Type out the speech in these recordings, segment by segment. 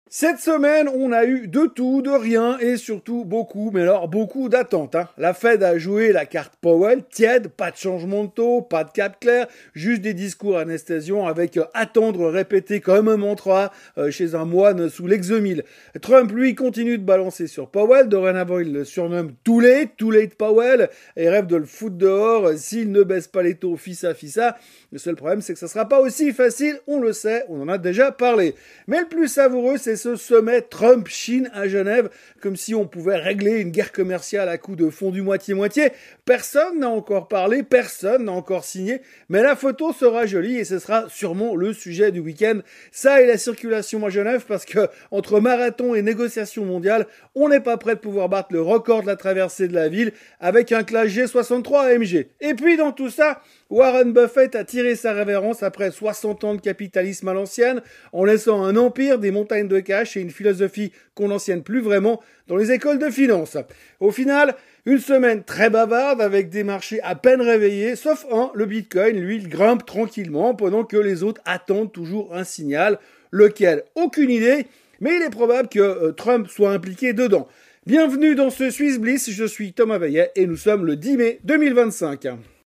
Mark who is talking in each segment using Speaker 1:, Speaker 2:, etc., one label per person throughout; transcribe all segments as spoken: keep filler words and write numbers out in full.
Speaker 1: Cette semaine, on a eu de tout, de rien et surtout beaucoup, mais alors beaucoup d'attentes. Hein. La Fed a joué la carte Powell, tiède, pas de changement de taux, pas de cap clair, juste des discours anesthésiants avec euh, attendre répété comme un mantra euh, chez un moine sous l'exomile. Trump, lui, continue de balancer sur Powell. Dorénavant, il le surnomme Too Late, Too Late Powell et rêve de le foutre dehors euh, s'il ne baisse pas les taux fissa fissa. Le seul problème, c'est que ça sera pas aussi facile, on le sait, on en a déjà parlé. Mais le plus savoureux, c'est ce sommet Trump-Chine à Genève, comme si on pouvait régler une guerre commerciale à coups de fondu moitié-moitié. Personne n'a encore parlé, personne n'a encore signé, mais la photo sera jolie et ce sera sûrement le sujet du week-end. Ça et la circulation à Genève, parce que entre marathon et négociation mondiale, on n'est pas prêt de pouvoir battre le record de la traversée de la ville avec un Clash G soixante-trois A M G. Et puis dans tout ça, Warren Buffett a tiré sa révérence après soixante ans de capitalisme à l'ancienne, en laissant un empire, des montagnes de cash et une philosophie qu'on n'ancienne plus vraiment dans les écoles de finance. Au final, une semaine très bavarde avec des marchés à peine réveillés, sauf un, le Bitcoin, lui, il grimpe tranquillement pendant que les autres attendent toujours un signal, lequel, aucune idée, mais il est probable que euh, Trump soit impliqué dedans. Bienvenue dans ce Swiss Bliss, je suis Thomas Veillet et nous sommes le dix mai deux mille vingt-cinq.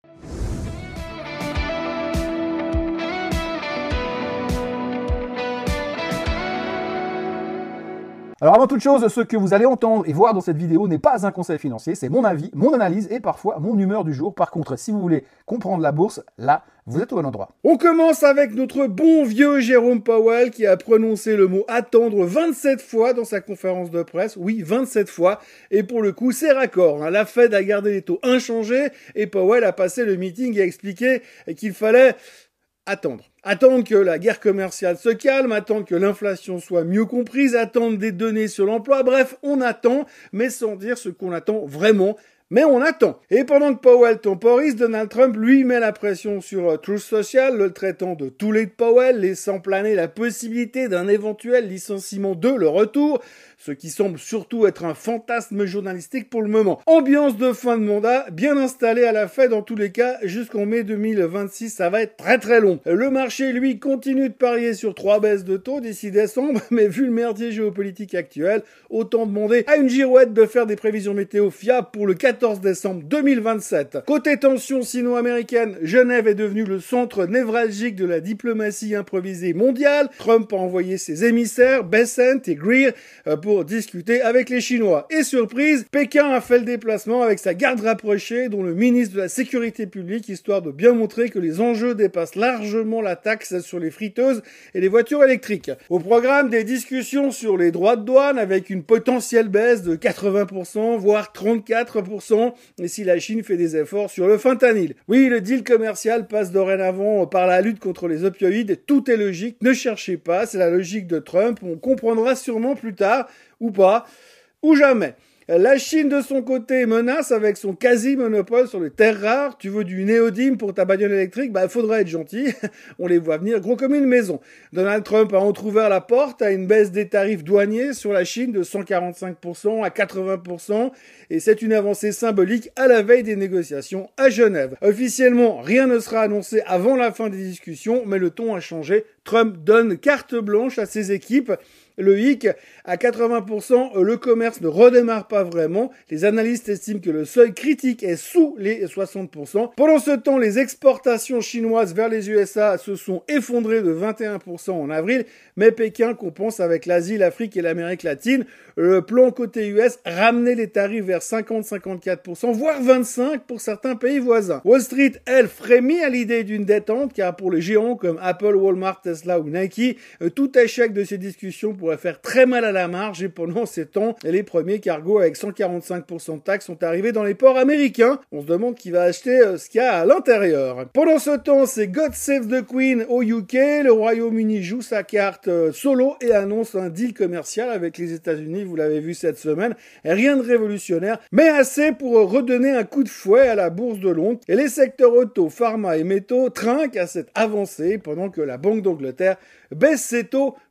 Speaker 2: Alors avant toute chose, ce que vous allez entendre et voir dans cette vidéo n'est pas un conseil financier, c'est mon avis, mon analyse et parfois mon humeur du jour. Par contre, si vous voulez comprendre la bourse, là, vous êtes au bon endroit.
Speaker 1: On commence avec notre bon vieux Jérôme Powell qui a prononcé le mot « attendre » vingt-sept fois dans sa conférence de presse. Oui, vingt-sept fois. Et pour le coup, c'est raccord. Hein. La Fed a gardé les taux inchangés et Powell a passé le meeting et a expliqué qu'il fallait attendre. Attendre que la guerre commerciale se calme, attendre que l'inflation soit mieux comprise, attendre des données sur l'emploi. Bref, on attend, mais sans dire ce qu'on attend vraiment. Mais on attend. Et pendant que Powell temporise, Donald Trump, lui, met la pression sur Truth Social, le traitant de Too Late Powell, laissant planer la possibilité d'un éventuel licenciement de le retour, ce qui semble surtout être un fantasme journalistique pour le moment. Ambiance de fin de mandat, bien installée à la Fed dans tous les cas, jusqu'en mai deux mille vingt-six, ça va être très très long. Le marché, lui, continue de parier sur trois baisses de taux d'ici décembre, mais vu le merdier géopolitique actuel, autant demander à une girouette de faire des prévisions météo fiables pour le quatorze décembre deux mille vingt-sept. Côté tension sino-américaine, Genève est devenue le centre névralgique de la diplomatie improvisée mondiale. Trump a envoyé ses émissaires, Bessent et Greer, pour pour discuter avec les Chinois. Et surprise, Pékin a fait le déplacement avec sa garde rapprochée, dont le ministre de la Sécurité publique, histoire de bien montrer que les enjeux dépassent largement la taxe sur les friteuses et les voitures électriques. Au programme, des discussions sur les droits de douane avec une potentielle baisse de quatre-vingts pour cent, voire trente-quatre pour cent, et si la Chine fait des efforts sur le fentanyl. Oui, le deal commercial passe dorénavant par la lutte contre les opioïdes. Tout est logique, ne cherchez pas, c'est la logique de Trump. On comprendra sûrement plus tard, ou pas, ou jamais. La Chine, de son côté, menace avec son quasi-monopole sur les terres rares. Tu veux du néodyme pour ta bagnole électrique? Bah, faudra être gentil. On les voit venir gros comme une maison. Donald Trump a entrouvert la porte à une baisse des tarifs douaniers sur la Chine de cent quarante-cinq pour cent à quatre-vingts pour cent. Et c'est une avancée symbolique à la veille des négociations à Genève. Officiellement, rien ne sera annoncé avant la fin des discussions, mais le ton a changé. Trump donne carte blanche à ses équipes. Le hic, à quatre-vingts pour cent, le commerce ne redémarre pas vraiment. Les analystes estiment que le seuil critique est sous les soixante pour cent. Pendant ce temps, les exportations chinoises vers les U S A se sont effondrées de vingt et un pour cent en avril, mais Pékin compense avec l'Asie, l'Afrique et l'Amérique latine. Le plan côté U S ramenait les tarifs vers cinquante à cinquante-quatre pour cent, voire vingt-cinq pour cent pour certains pays voisins. Wall Street, elle, frémit à l'idée d'une détente, car pour les géants comme Apple, Walmart, Tesla ou Nike, tout échec de ces discussions pourrait faire très mal à la marge, et pendant ces temps, les premiers cargos avec cent quarante-cinq pour cent de taxes sont arrivés dans les ports américains. On se demande qui va acheter ce qu'il y a à l'intérieur. Pendant ce temps, c'est God Save the Queen au U K. Le Royaume-Uni joue sa carte solo et annonce un deal commercial avec les États-Unis, vous l'avez vu cette semaine. Rien de révolutionnaire, mais assez pour redonner un coup de fouet à la bourse de Londres. Et les secteurs auto, pharma et métaux trinquent à cette avancée pendant que la Banque d'Angleterre baisse ses taux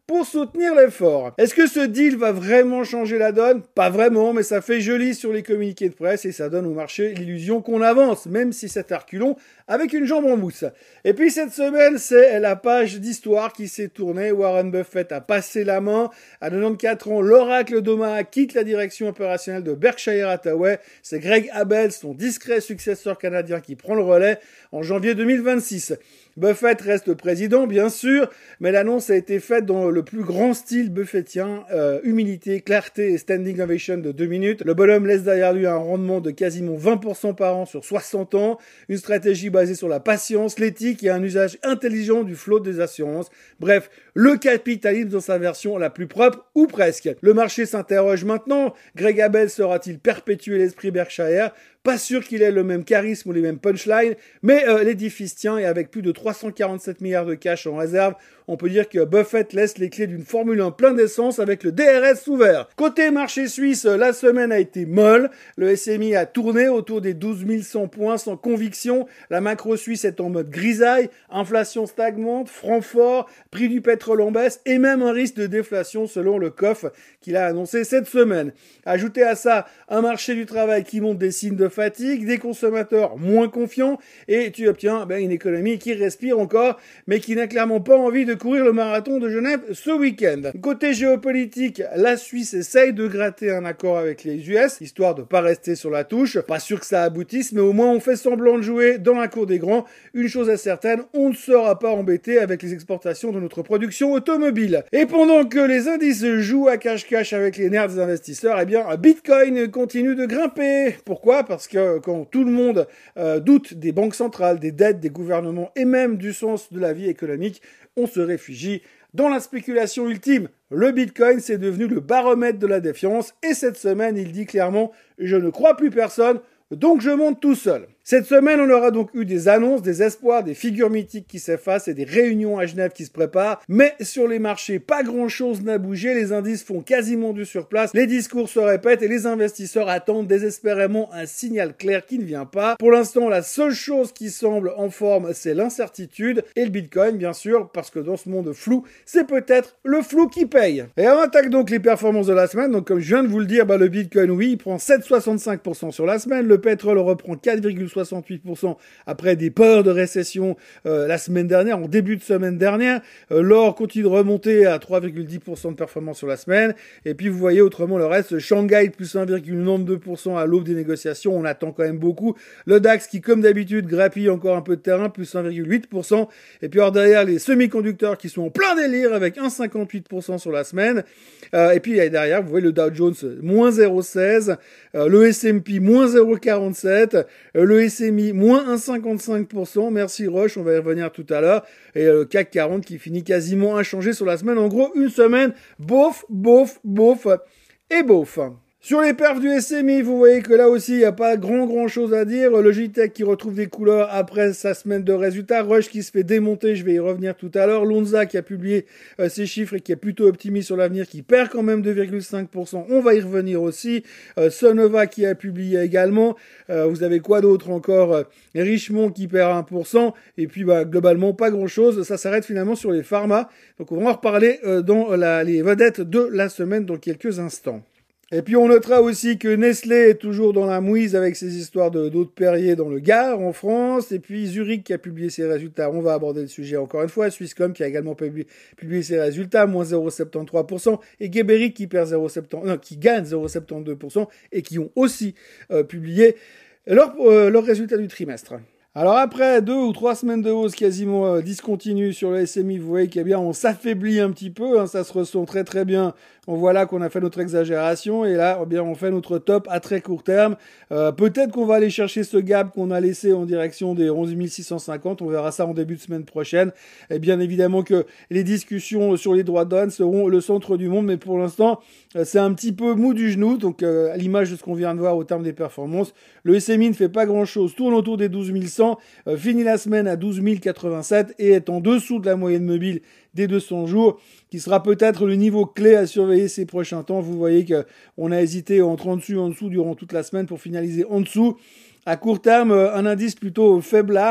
Speaker 1: pour soutenir l'effort. Est-ce que ce deal va vraiment changer la donne? Pas vraiment, mais ça fait joli sur les communiqués de presse et ça donne au marché l'illusion qu'on avance, même si c'est à reculons, avec une jambe en mousse. Et puis cette semaine, c'est la page d'histoire qui s'est tournée. Warren Buffett a passé la main. À quatre-vingt-quatorze ans, l'oracle d'Omaha quitte la direction opérationnelle de Berkshire Hathaway. C'est Greg Abel, son discret successeur canadien, qui prend le relais en janvier deux mille vingt-six. Buffett reste président, bien sûr, mais l'annonce a été faite dans le plus grand style buffettien, euh, humilité, clarté et standing ovation de deux minutes. Le bonhomme laisse derrière lui un rendement de quasiment vingt pour cent par an sur soixante ans, une stratégie basée sur la patience, l'éthique et un usage intelligent du flot des assurances. Bref, le capitalisme dans sa version la plus propre, ou presque. Le marché s'interroge maintenant, Greg Abel saura-t-il perpétuer l'esprit Berkshire ? Pas sûr qu'il ait le même charisme ou les mêmes punchlines, mais euh, l'édifice tient et avec plus de trois cent quarante-sept milliards de cash en réserve, on peut dire que Buffett laisse les clés d'une Formule un plein d'essence avec le D R S ouvert. Côté marché suisse, la semaine a été molle. Le S M I a tourné autour des douze mille cent points sans conviction. La macro suisse est en mode grisaille, inflation stagnante, franc fort, prix du pétrole en baisse et même un risque de déflation selon le C O F qu'il a annoncé cette semaine. Ajoutez à ça un marché du travail qui montre des signes de fatigue, des consommateurs moins confiants et tu obtiens ben, une économie qui respire encore mais qui n'a clairement pas envie de courir le marathon de Genève ce week-end. Côté géopolitique, la Suisse essaye de gratter un accord avec les U S, histoire de pas rester sur la touche. Pas sûr que ça aboutisse, mais au moins on fait semblant de jouer dans la cour des grands. Une chose est certaine, on ne sera pas embêté avec les exportations de notre production automobile. Et pendant que les indices jouent à cache-cache avec les nerfs des investisseurs, eh bien, Bitcoin continue de grimper. Pourquoi? Parce que quand tout le monde euh, doute des banques centrales, des dettes, des gouvernements et même du sens de la vie économique, on se réfugie dans la spéculation ultime. Le Bitcoin, c'est devenu le baromètre de la défiance et cette semaine, il dit clairement « Je ne crois plus personne, donc je monte tout seul ». Cette semaine, on aura donc eu des annonces, des espoirs, des figures mythiques qui s'effacent et des réunions à Genève qui se préparent. Mais sur les marchés, pas grand-chose n'a bougé. Les indices font quasiment du surplace. Les discours se répètent et les investisseurs attendent désespérément un signal clair qui ne vient pas. Pour l'instant, la seule chose qui semble en forme, c'est l'incertitude et le Bitcoin, bien sûr, parce que dans ce monde flou, c'est peut-être le flou qui paye. Et on attaque donc les performances de la semaine. Donc comme je viens de vous le dire, bah, le Bitcoin, oui, il prend sept virgule soixante-cinq pour cent sur la semaine. Le pétrole reprend quatre virgule soixante-huit pour cent après des peurs de récession euh, la semaine dernière, en début de semaine dernière. Euh, l'or continue de remonter à trois virgule dix pour cent de performance sur la semaine. Et puis vous voyez autrement le reste, Shanghai plus un virgule quatre-vingt-douze pour cent à l'aube des négociations, on attend quand même beaucoup. Le DAX qui comme d'habitude grappille encore un peu de terrain, plus un virgule huit pour cent. Et puis alors derrière les semi-conducteurs qui sont en plein délire avec un virgule cinquante-huit pour cent sur la semaine. Euh, et puis derrière, vous voyez le Dow Jones moins zéro virgule seize, euh, le S and P moins zéro virgule quarante-sept, euh, le S M I moins un virgule cinquante-cinq pour cent, merci Roche, on va y revenir tout à l'heure, et euh, le C A C quarante qui finit quasiment inchangé sur la semaine. En gros, une semaine, bof, bof, bof et bof. Sur les perfs du S M I, vous voyez que là aussi, il n'y a pas grand grand chose à dire. Logitech qui retrouve des couleurs après sa semaine de résultats. Rush qui se fait démonter, je vais y revenir tout à l'heure. Lonza qui a publié euh, ses chiffres et qui est plutôt optimiste sur l'avenir, qui perd quand même deux virgule cinq pour cent. On va y revenir aussi. Euh, Sonova qui a publié également. Euh, vous avez quoi d'autre encore? euh, Richemont qui perd un pour cent. Et puis bah, globalement, pas grand chose. Ça s'arrête finalement sur les pharma. Donc on va en reparler euh, dans la, les vedettes de la semaine dans quelques instants. Et puis on notera aussi que Nestlé est toujours dans la mouise avec ses histoires de d'eau de Perrier dans le Gard en France. Et puis Zurich qui a publié ses résultats. On va aborder le sujet encore une fois. Swisscom qui a également publié, publié ses résultats, moins zéro virgule soixante-treize pour cent. Et Geberit qui perd zéro virgule soixante-douze, non, qui gagne zéro virgule soixante-douze pour cent et qui ont aussi euh, publié leurs euh, leur résultats du trimestre. Alors après deux ou trois semaines de hausse quasiment euh, discontinue sur le S M I, vous voyez qu'il y a bien, on s'affaiblit un petit peu, hein, ça se ressent très très bien. On voit là qu'on a fait notre exagération et là, eh bien, on fait notre top à très court terme. Euh, peut-être qu'on va aller chercher ce gap qu'on a laissé en direction des onze mille six cent cinquante. On verra ça en début de semaine prochaine. Et bien évidemment que les discussions sur les droits de douane seront le centre du monde, mais pour l'instant, euh, c'est un petit peu mou du genou. Donc, euh, à l'image de ce qu'on vient de voir au terme des performances, le S M I ne fait pas grand-chose, tourne autour des douze mille cent, euh, finit la semaine à douze mille quatre-vingt-sept et est en dessous de la moyenne mobile des deux cents jours, qui sera peut-être le niveau clé à surveiller ces prochains temps. Vous voyez que on a hésité entre en dessus, en dessous durant toute la semaine pour finaliser en dessous. À court terme, un indice plutôt faiblard,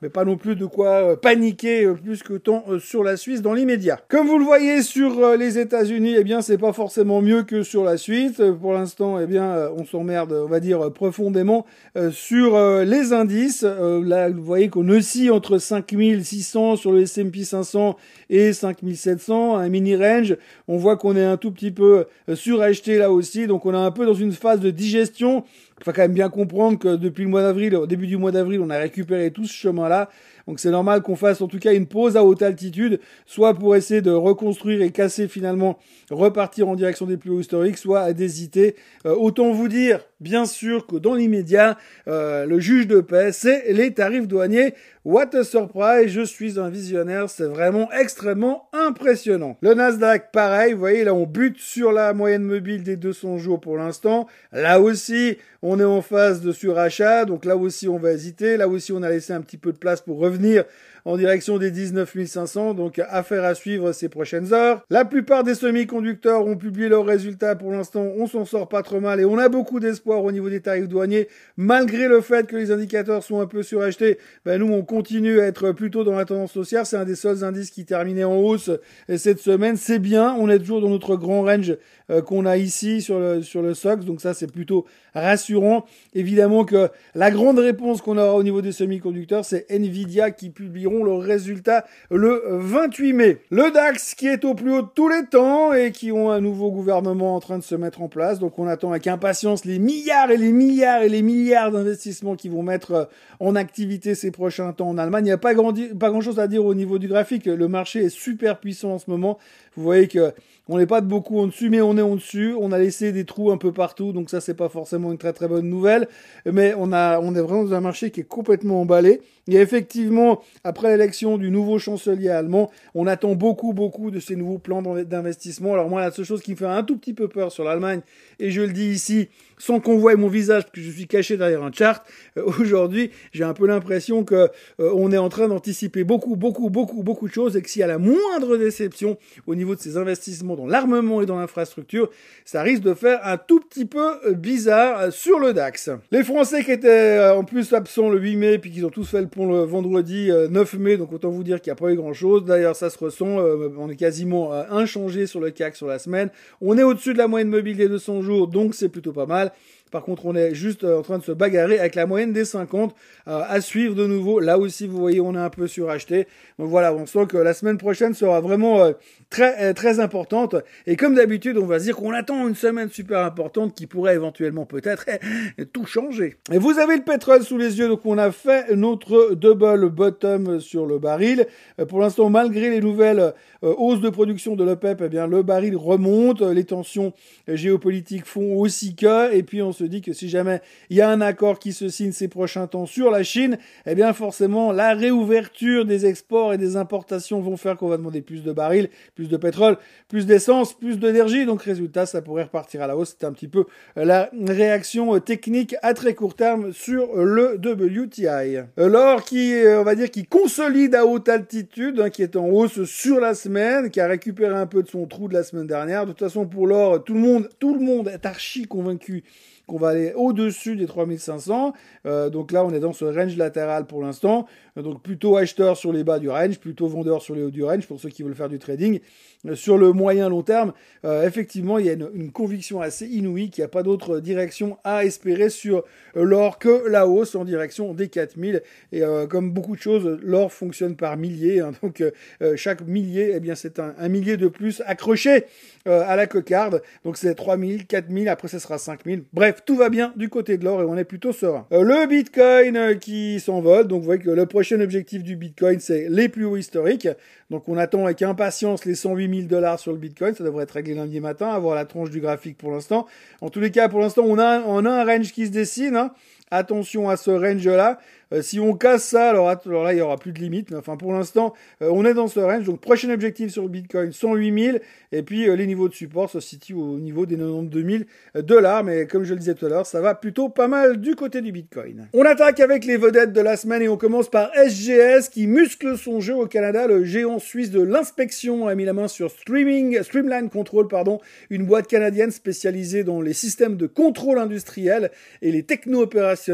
Speaker 1: mais pas non plus de quoi euh, paniquer euh, plus que tant euh, sur la Suisse dans l'immédiat. Comme vous le voyez sur euh, les États-Unis, eh bien c'est pas forcément mieux que sur la Suisse. Euh, pour l'instant, eh bien euh, on s'emmerde, on va dire euh, profondément euh, sur euh, les indices. Euh, là, vous voyez qu'on oscille entre cinq mille six cents sur le S and P cinq cents et cinq mille sept cents, un mini range. On voit qu'on est un tout petit peu euh, suracheté là aussi, donc on est un peu dans une phase de digestion. Il faut quand même bien comprendre que depuis le mois d'avril, au début du mois d'avril, on a récupéré tout ce chemin-là. Donc c'est normal qu'on fasse en tout cas une pause à haute altitude, soit pour essayer de reconstruire et casser finalement, repartir en direction des plus hauts historiques, soit d'hésiter. Euh, autant vous dire, bien sûr, que dans l'immédiat, euh, le juge de paix, c'est les tarifs douaniers. What a surprise, je suis un visionnaire, c'est vraiment extrêmement impressionnant. Le Nasdaq, pareil, vous voyez, là on bute sur la moyenne mobile des deux cents jours pour l'instant. Là aussi, on est en phase de surachat, donc là aussi on va hésiter. Là aussi on a laissé un petit peu de place pour revenir en direction des dix-neuf mille cinq cents, donc affaire à suivre ces prochaines heures. La plupart des semi-conducteurs ont publié leurs résultats pour l'instant, on s'en sort pas trop mal et on a beaucoup d'espoir au niveau des tarifs douaniers, malgré le fait que les indicateurs sont un peu surachetés. Ben nous on continue à être plutôt dans la tendance haussière, c'est un des seuls indices qui terminait en hausse cette semaine, c'est bien, on est toujours dans notre grand range euh, qu'on a ici sur le, sur le S O X, donc ça c'est plutôt rassurant. Évidemment que la grande réponse qu'on aura au niveau des semi-conducteurs, c'est Nvidia qui publieront leurs résultats le vingt-huit mai. Le DAX qui est au plus haut de tous les temps et qui ont un nouveau gouvernement en train de se mettre en place, donc on attend avec impatience les milliards et les milliards et les milliards d'investissements qui vont mettre en activité ces prochains temps en Allemagne. Il n'y a pas grand, pas grand chose à dire au niveau du graphique, le marché est super puissant en ce moment. Vous voyez que on n'est pas de beaucoup en dessus, mais on est en dessus. On a laissé des trous un peu partout, donc ça c'est pas forcément une très très bonne nouvelle. Mais on a, on est vraiment dans un marché qui est complètement emballé. Et effectivement, après l'élection du nouveau chancelier allemand, on attend beaucoup beaucoup de ces nouveaux plans d'investissement. Alors moi, la seule chose qui me fait un tout petit peu peur sur l'Allemagne, et je le dis ici, sans qu'on voie mon visage, parce que je suis caché derrière un chart, euh, aujourd'hui, j'ai un peu l'impression que euh, on est en train d'anticiper beaucoup, beaucoup, beaucoup, beaucoup de choses, et que s'il y a la moindre déception au niveau de ces investissements dans l'armement et dans l'infrastructure, ça risque de faire un tout petit peu euh, bizarre euh, sur le DAX. Les Français qui étaient euh, en plus absents le huit mai, puis qui ont tous fait le pont le vendredi euh, neuf mai, donc autant vous dire qu'il n'y a pas eu grand-chose. D'ailleurs, ça se ressent, euh, on est quasiment euh, inchangé sur le C A C sur la semaine. On est au-dessus de la moyenne mobile des deux cents jours, donc c'est plutôt pas mal. Par contre, on est juste en train de se bagarrer avec la moyenne des cinquante euh, à suivre de nouveau. Là aussi, vous voyez, on est un peu suracheté. Donc voilà, on sent que la semaine prochaine sera vraiment euh, très euh, très importante. Et comme d'habitude, on va se dire qu'on attend une semaine super importante qui pourrait éventuellement peut-être eh, tout changer. Et vous avez le pétrole sous les yeux, donc on a fait notre double bottom sur le baril. Euh, pour l'instant, malgré les nouvelles euh, hausses de production de l'OPEP, eh bien le baril remonte. Les tensions euh, géopolitiques font aussi que. Et puis on se dit que si jamais il y a un accord qui se signe ces prochains temps sur la Chine, eh bien forcément la réouverture des exports et des importations vont faire qu'on va demander plus de barils, plus de pétrole, plus d'essence, plus d'énergie. Donc résultat, ça pourrait repartir à la hausse. C'est un petit peu la réaction technique à très court terme sur le W T I. L'or qui, on va dire, qui consolide à haute altitude, hein, qui est en hausse sur la semaine, qui a récupéré un peu de son trou de la semaine dernière. De toute façon, pour l'or, tout le monde, tout le monde est archi convaincu qu'on va aller au-dessus des trois mille cinq cents. Euh, donc là, on est dans ce range latéral pour l'instant. Euh, donc plutôt acheteur sur les bas du range, plutôt vendeur sur les hauts du range pour ceux qui veulent faire du trading. Euh, sur le moyen long terme, euh, effectivement, il y a une, une conviction assez inouïe qu'il n'y a pas d'autre direction à espérer sur euh, l'or que la hausse en direction des quatre mille. Et euh, comme beaucoup de choses, l'or fonctionne par milliers. Hein, donc euh, chaque millier, eh bien, c'est un, un millier de plus accroché euh, à la cocarde. Donc c'est trois mille, quatre mille, après ça sera cinq mille. Bref, tout va bien du côté de l'or et on est plutôt serein. Euh, le Bitcoin euh, qui s'envole, donc vous voyez que le prochain objectif du Bitcoin, c'est les plus hauts historiques. Donc on attend avec impatience les cent huit mille dollars sur le Bitcoin, ça devrait être réglé lundi matin, avoir la tranche du graphique pour l'instant. En tous les cas, pour l'instant, on a, on a un range qui se dessine, hein. Attention à ce range-là. Euh, si on casse ça, alors, alors là, il y aura plus de limite. Mais enfin, pour l'instant, euh, on est dans ce range. Donc, prochain objectif sur le Bitcoin, cent huit mille. Et puis, euh, les niveaux de support se situent au niveau des quatre-vingt-douze mille dollars. Mais comme je le disais tout à l'heure, ça va plutôt pas mal du côté du Bitcoin. On attaque avec les vedettes de la semaine et on commence par S G S qui muscle son jeu au Canada. Le géant suisse de l'inspection a mis la main sur Streaming, Streamline Control, pardon, une boîte canadienne spécialisée dans les systèmes de contrôle industriel et les techno-opérationnels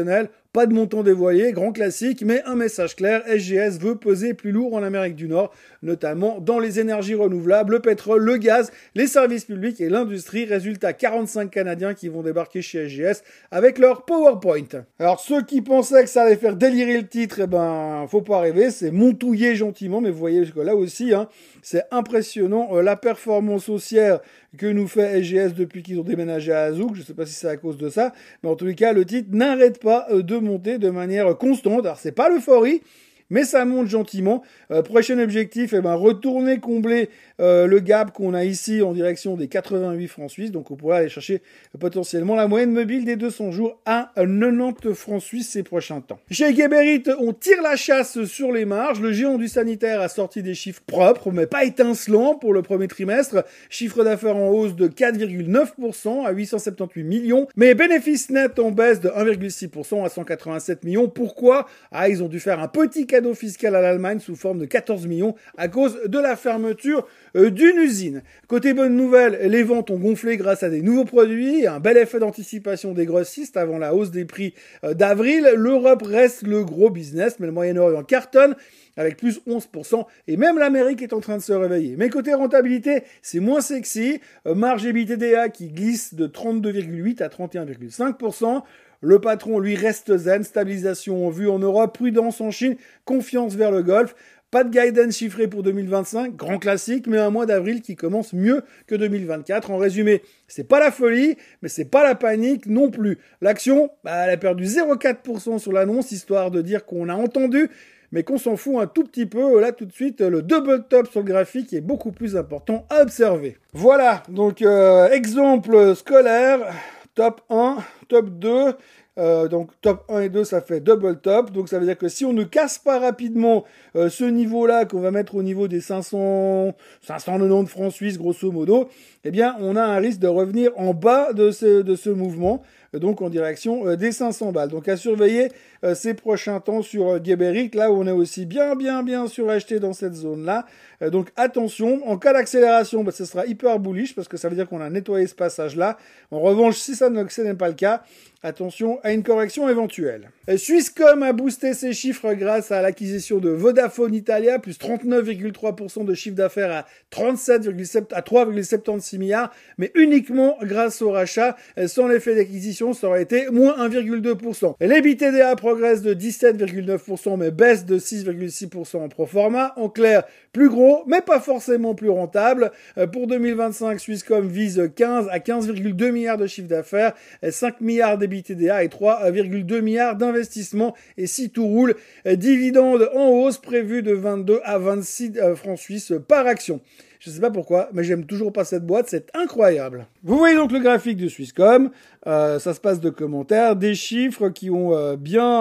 Speaker 1: Pas de montant dévoilé, grand classique, mais un message clair, S G S veut peser plus lourd en Amérique du Nord, notamment dans les énergies renouvelables, le pétrole, le gaz, les services publics et l'industrie. Résultat, quarante-cinq Canadiens qui vont débarquer chez S G S avec leur PowerPoint. Alors ceux qui pensaient que ça allait faire délirer le titre, eh ben faut pas rêver, c'est montouillé gentiment, mais vous voyez que là aussi, hein, c'est impressionnant euh, la performance haussière que nous fait S G S depuis qu'ils ont déménagé à Azouk. Je sais pas si c'est à cause de ça, mais en tous les cas, le titre n'arrête pas euh, de monter de manière constante. Alors c'est pas l'euphorie, mais ça monte gentiment. Euh, prochain objectif, eh ben, retourner combler euh, le gap qu'on a ici en direction des quatre-vingt-huit francs suisses. Donc on pourrait aller chercher euh, potentiellement la moyenne mobile des deux cents jours à quatre-vingt-dix francs suisses ces prochains temps. Chez Geberit, on tire la chasse sur les marges. Le géant du sanitaire a sorti des chiffres propres, mais pas étincelants pour le premier trimestre. Chiffre d'affaires en hausse de quatre virgule neuf pour cent à huit cent soixante-dix-huit millions, mais bénéfice net en baisse de un virgule six pour cent à cent quatre-vingt-sept millions. Pourquoi? Ah, ils ont dû faire un petit cadeau fiscal à l'Allemagne sous forme de quatorze millions à cause de la fermeture euh, d'une usine. Côté bonne nouvelle, les ventes ont gonflé grâce à des nouveaux produits, un bel effet d'anticipation des grossistes avant la hausse des prix euh, d'avril. L'Europe reste le gros business, mais le Moyen-Orient cartonne avec plus onze pour cent, et même l'Amérique est en train de se réveiller. Mais côté rentabilité, c'est moins sexy. Euh, marge EBITDA qui glisse de trente-deux virgule huit à trente et un virgule cinq pour cent. Le patron, lui, reste zen, stabilisation en vue en Europe, prudence en Chine, confiance vers le Golfe. Pas de guidance chiffré pour deux mille vingt-cinq, grand classique, mais un mois d'avril qui commence mieux que deux mille vingt-quatre. En résumé, c'est pas la folie, mais c'est pas la panique non plus. L'action, bah, elle a perdu zéro virgule quatre pour cent sur l'annonce, histoire de dire qu'on a entendu, mais qu'on s'en fout un tout petit peu. Là, tout de suite, le double top sur le graphique est beaucoup plus important à observer. Voilà, donc euh, exemple scolaire, top un, top deux, euh, donc top un et deux, ça fait double top, donc ça veut dire que si on ne casse pas rapidement euh, ce niveau-là, qu'on va mettre au niveau des cinq cents, cinq cent quatre-vingt-dix francs suisses, grosso modo, eh bien, on a un risque de revenir en bas de ce, de ce mouvement, donc en direction euh, des cinq cents balles. Donc à surveiller euh, ces prochains temps sur euh, Geberit, là où on est aussi bien, bien, bien suracheté dans cette zone-là. Euh, donc attention, en cas d'accélération, bah, ce sera hyper bullish parce que ça veut dire qu'on a nettoyé ce passage-là. En revanche, si ça ne, ce n'est pas le cas, attention à une correction éventuelle. Et Swisscom a boosté ses chiffres grâce à l'acquisition de Vodafone Italia, plus trente-neuf virgule trois pour cent de chiffre d'affaires à trente-sept virgule sept à trois virgule soixante-seize milliards, mais uniquement grâce au rachat. Sans l'effet d'acquisition, ça aurait été moins un virgule deux pour cent. L'EBITDA progresse de dix-sept virgule neuf pour cent, mais baisse de six virgule six pour cent en proforma. En clair, plus gros, mais pas forcément plus rentable. Pour deux mille vingt-cinq, Swisscom vise quinze à quinze virgule deux milliards de chiffre d'affaires, cinq milliards d'EBITDA et trois virgule deux milliards d'investissement. Et si tout roule, dividende en hausse prévu de vingt-deux à vingt-six francs suisses par action. Je sais pas pourquoi, mais j'aime toujours pas cette boîte, c'est incroyable. Vous voyez donc le graphique de Swisscom, euh, ça se passe de commentaires, des chiffres qui ont euh,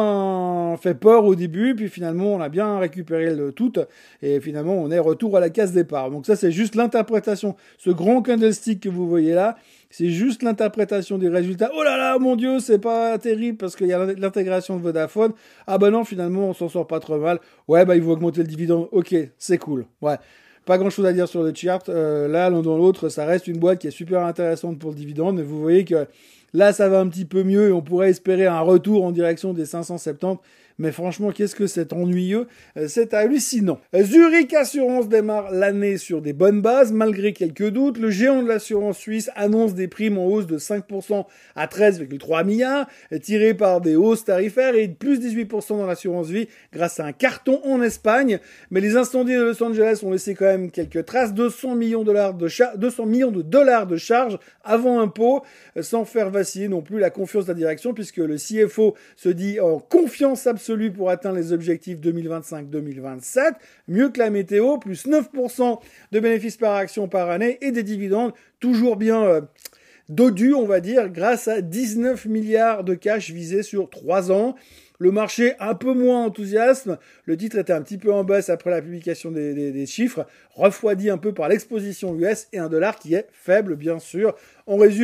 Speaker 1: bien fait peur au début, puis finalement on a bien récupéré le tout, et finalement on est retour à la case départ. Donc ça c'est juste l'interprétation, ce grand candlestick que vous voyez là, c'est juste l'interprétation des résultats. Oh là là, mon Dieu, c'est pas terrible parce qu'il y a l'intégration de Vodafone. Ah bah non, finalement on s'en sort pas trop mal. Ouais bah ils vont augmenter le dividende, ok, c'est cool, ouais. Pas grand chose à dire sur le chart. Euh, là, l'un dans l'autre, ça reste une boîte qui est super intéressante pour le dividende. Mais vous voyez que là, ça va un petit peu mieux et on pourrait espérer un retour en direction des cinq cent soixante-dix. Mais franchement, qu'est-ce que c'est ennuyeux, c'est hallucinant. Zurich Assurance démarre l'année sur des bonnes bases, malgré quelques doutes. Le géant de l'assurance suisse annonce des primes en hausse de cinq pour cent à treize virgule trois milliards, tirés par des hausses tarifaires et de plus dix-huit pour cent dans l'assurance vie grâce à un carton en Espagne. Mais les incendies de Los Angeles ont laissé quand même quelques traces. deux cents millions de dollars de, char- deux cents millions de dollars de charges avant impôt, sans faire vaciller non plus la confiance de la direction, puisque le C F O se dit en confiance absolue pour atteindre les objectifs deux mille vingt-cinq deux mille vingt-sept, mieux que la météo, plus neuf pour cent de bénéfices par action par année et des dividendes toujours bien euh, dodus, on va dire, grâce à dix-neuf milliards de cash visés sur trois ans. Le marché un peu moins enthousiasme, le titre était un petit peu en baisse après la publication des, des, des chiffres, refroidi un peu par l'exposition U S et un dollar qui est faible bien sûr. En résumé,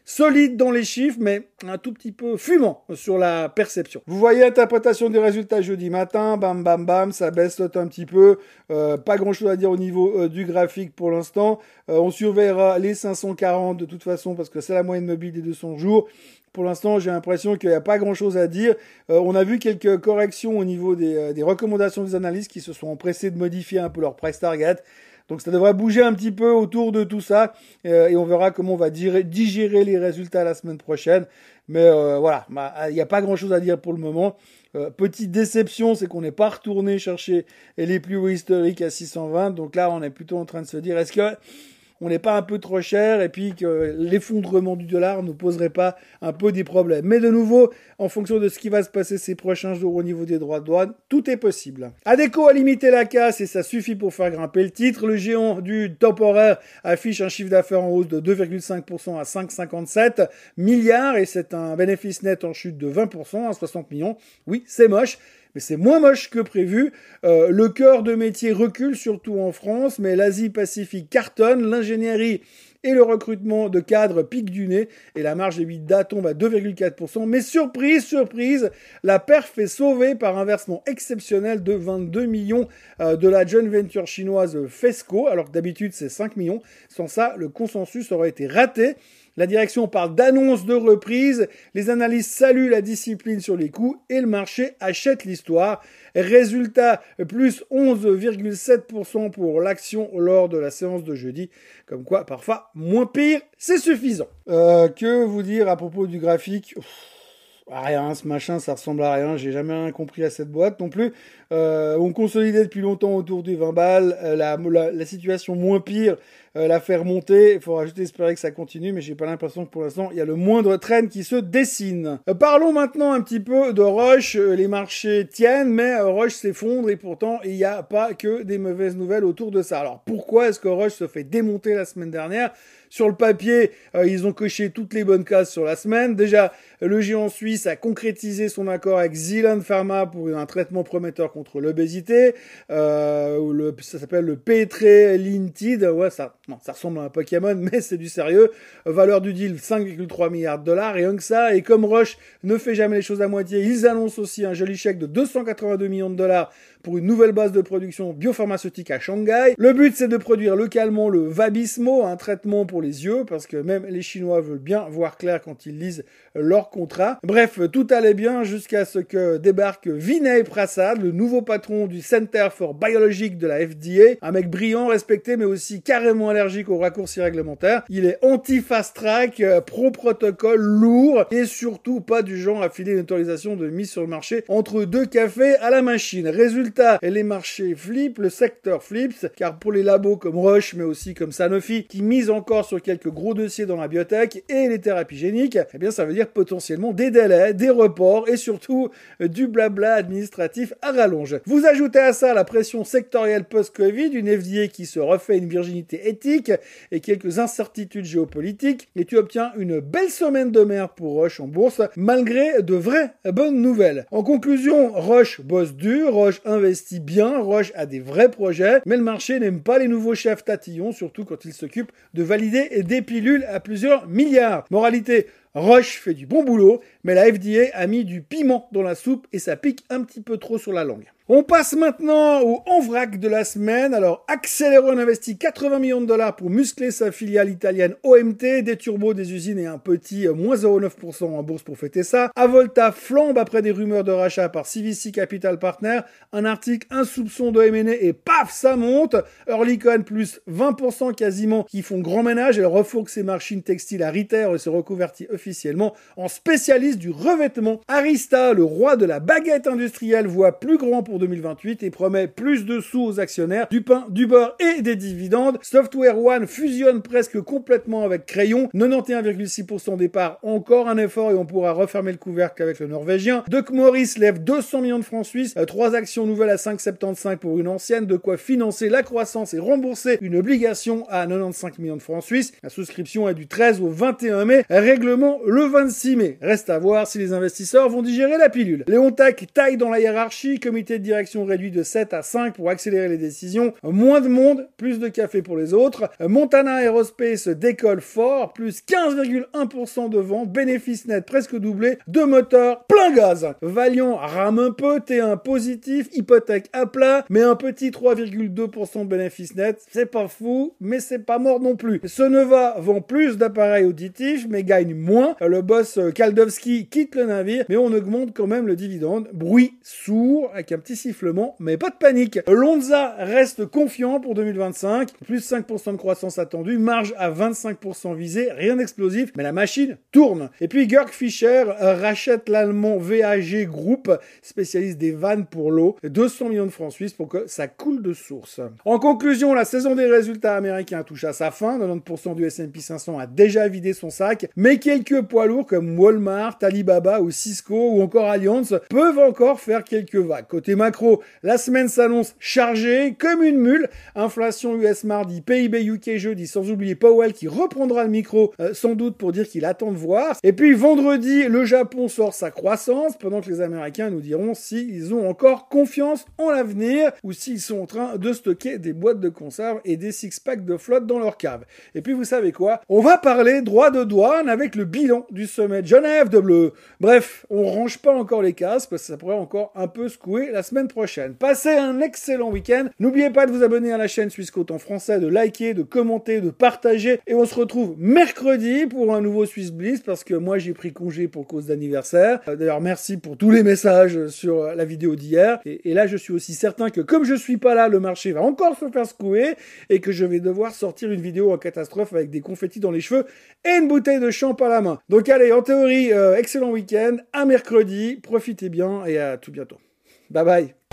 Speaker 1: solide dans les chiffres, mais un tout petit peu fumant sur la perception. Vous voyez l'interprétation des résultats jeudi matin, bam bam bam, ça baisse un petit peu, euh, pas grand chose à dire au niveau euh, du graphique pour l'instant. Euh, on surveillera les cinq cent quarante de toute façon parce que c'est la moyenne mobile des deux cents jours. Pour l'instant, j'ai l'impression qu'il n'y a pas grand-chose à dire. Euh, on a vu quelques corrections au niveau des, euh, des recommandations des analystes qui se sont empressés de modifier un peu leur price target. Donc ça devrait bouger un petit peu autour de tout ça euh, et on verra comment on va digérer, digérer les résultats la semaine prochaine. Mais euh, voilà, bah, il n'y a pas grand-chose à dire pour le moment. Euh, petite déception, c'est qu'on n'est pas retourné chercher les plus hauts historiques à six cent vingt. Donc là, on est plutôt en train de se dire, est-ce que on n'est pas un peu trop cher et puis que l'effondrement du dollar ne poserait pas un peu des problèmes. Mais de nouveau, en fonction de ce qui va se passer ces prochains jours au niveau des droits de douane, tout est possible. Adecco a limité la casse et ça suffit pour faire grimper le titre. Le géant du temporaire affiche un chiffre d'affaires en hausse de deux virgule cinq pour cent à cinq virgule cinquante-sept milliards et c'est un bénéfice net en chute de vingt pour cent à soixante millions. Oui, c'est moche. Mais c'est moins moche que prévu. Euh, le cœur de métier recule, surtout en France, mais l'Asie-Pacifique cartonne, l'ingénierie et le recrutement de cadres piquent du nez, et la marge EBITDA tombe à deux virgule quatre pour cent. Mais surprise, surprise, la perf est sauvée par un versement exceptionnel de vingt-deux millions euh, de la joint venture chinoise Fesco, alors que d'habitude c'est cinq millions. Sans ça, le consensus aurait été raté. La direction parle d'annonce de reprise, les analystes saluent la discipline sur les coûts et le marché achète l'histoire. Résultat, plus onze virgule sept pour cent pour l'action lors de la séance de jeudi. Comme quoi, parfois, moins pire, c'est suffisant. Euh, que vous dire à propos du graphique ? Rien, ce machin, ça ressemble à rien. J'ai jamais rien compris à cette boîte non plus. Euh, on consolidait depuis longtemps autour des vingt balles. Euh, la, la, la situation moins pire euh, la fait remonter. Il faudra juste espérer que ça continue, mais j'ai pas l'impression que pour l'instant, il y a le moindre train qui se dessine. Euh, parlons maintenant un petit peu de Roche. Euh, les marchés tiennent, mais euh, Roche s'effondre et pourtant, il n'y a pas que des mauvaises nouvelles autour de ça. Alors, pourquoi est-ce que Roche se fait démonter la semaine dernière ? Sur le papier, euh, ils ont coché toutes les bonnes cases sur la semaine. Déjà, le géant suisse a concrétisé son accord avec Zealand Pharma pour un traitement prometteur contre l'obésité. Euh, le, ça s'appelle le Petrelintide. Ouais, ça, non, ça ressemble à un Pokémon, mais c'est du sérieux. Valeur du deal, cinq virgule trois milliards de dollars. Rien que ça. Et comme Roche ne fait jamais les choses à moitié, ils annoncent aussi un joli chèque de deux cent quatre-vingt-deux millions de dollars pour une nouvelle base de production biopharmaceutique à Shanghai. Le but, c'est de produire localement le Vabysmo, un traitement pour les yeux, parce que même les Chinois veulent bien voir clair quand ils lisent leur contrat. Bref, tout allait bien jusqu'à ce que débarque Vinay Prasad, le nouveau patron du Center for Biologics de la F D A, un mec brillant, respecté, mais aussi carrément allergique aux raccourcis réglementaires. Il est anti-fast track, pro-protocole, lourd, et surtout pas du genre à filer une autorisation de mise sur le marché entre deux cafés à la machine. Résultat, les marchés flippent, le secteur flips, car pour les labos comme Roche, mais aussi comme Sanofi, qui misent encore sur quelques gros dossiers dans la biotech et les thérapies géniques, eh bien ça veut dire potentiellement des délais, des reports et surtout euh, du blabla administratif à rallonge. Vous ajoutez à ça la pression sectorielle post-Covid, une F D A qui se refait une virginité éthique et quelques incertitudes géopolitiques, et tu obtiens une belle semaine de mer pour Roche en bourse, malgré de vraies bonnes nouvelles. En conclusion, Roche bosse dur, Roche investit bien, Roche a des vrais projets, mais le marché n'aime pas les nouveaux chefs tatillons, surtout quand ils s'occupent de valider des pilules à plusieurs milliards. Moralité, Roche fait du bon boulot, mais la F D A a mis du piment dans la soupe et ça pique un petit peu trop sur la langue. On passe maintenant au en vrac de la semaine. Alors, Acceleron investit quatre-vingts millions de dollars pour muscler sa filiale italienne O M T, des turbos, des usines et un petit moins zéro virgule neuf pour cent en bourse pour fêter ça. Avolta flambe après des rumeurs de rachat par C V C Capital Partners. Un article, un soupçon de M and A et paf, ça monte. Oerlikon plus vingt pour cent quasiment qui font grand ménage. Elle refourgue ses machines textiles à Ritter et se reconvertit officiellement en spécialiste du revêtement. Arista, le roi de la baguette industrielle, voit plus grand pour deux mille vingt-huit et promet plus de sous aux actionnaires, du pain, du beurre et des dividendes. Software One fusionne presque complètement avec Crayon, quatre-vingt-onze virgule six pour cent des parts, encore un effort et on pourra refermer le couvercle avec le norvégien. Duck Morris lève deux cents millions de francs suisses, trois actions nouvelles à cinq virgule soixante-quinze pour une ancienne, de quoi financer la croissance et rembourser une obligation à quatre-vingt-quinze millions de francs suisses. La souscription est du treize au vingt et un mai, règlement bilan le vingt-six mai. Reste à voir si les investisseurs vont digérer la pilule. Leonteq taille dans la hiérarchie, comité de direction réduit de sept à cinq pour accélérer les décisions. Moins de monde, plus de café pour les autres. Montana Aerospace décolle fort, plus quinze virgule un pour cent de ventes, bénéfice net presque doublé, deux moteurs plein gaz. Valiant rame un peu, T un positif, hypothèque à plat, mais un petit trois virgule deux pour cent de bénéfice net, c'est pas fou, mais c'est pas mort non plus. Sonova vend plus d'appareils auditifs, mais gagne moins. Le boss Kaldowski quitte le navire, mais on augmente quand même le dividende. Bruit sourd, avec un petit sifflement, mais pas de panique. Lonza reste confiant pour deux mille vingt-cinq, plus cinq pour cent de croissance attendue, marge à vingt-cinq pour cent visée, rien d'explosif, mais la machine tourne. Et puis Georg Fischer rachète l'allemand V A G Group, spécialiste des vannes pour l'eau, deux cents millions de francs suisses pour que ça coule de source. En conclusion, la saison des résultats américains touche à sa fin, quatre-vingt-dix pour cent du S and P cinq cents a déjà vidé son sac, mais quelques poids lourds comme Walmart, Alibaba ou Cisco ou encore Allianz peuvent encore faire quelques vagues. Côté macro, la semaine s'annonce chargée comme une mule, inflation U S mardi, P I B U K jeudi, sans oublier Powell qui reprendra le micro euh, sans doute pour dire qu'il attend de voir. Et puis vendredi, le Japon sort sa croissance pendant que les Américains nous diront s'ils ont encore confiance en l'avenir ou s'ils sont en train de stocker des boîtes de conserve et des six-packs de flotte dans leur cave. Et puis vous savez quoi? On va parler droit de douane avec le bilan du sommet de Genève de bleu. Bref, on range pas encore les casques parce que ça pourrait encore un peu secouer la semaine prochaine. Passez un excellent week-end. N'oubliez pas de vous abonner à la chaîne Swissquote en français, de liker, de commenter, de partager. Et on se retrouve mercredi pour un nouveau Swiss Bliss parce que moi j'ai pris congé pour cause d'anniversaire. D'ailleurs merci pour tous les messages sur la vidéo d'hier. Et, et là je suis aussi certain que comme je suis pas là, le marché va encore se faire secouer et que je vais devoir sortir une vidéo en catastrophe avec des confettis dans les cheveux et une bouteille de champ à la main. Donc allez, en théorie, euh, excellent week-end, à mercredi, profitez bien et à tout bientôt. Bye bye.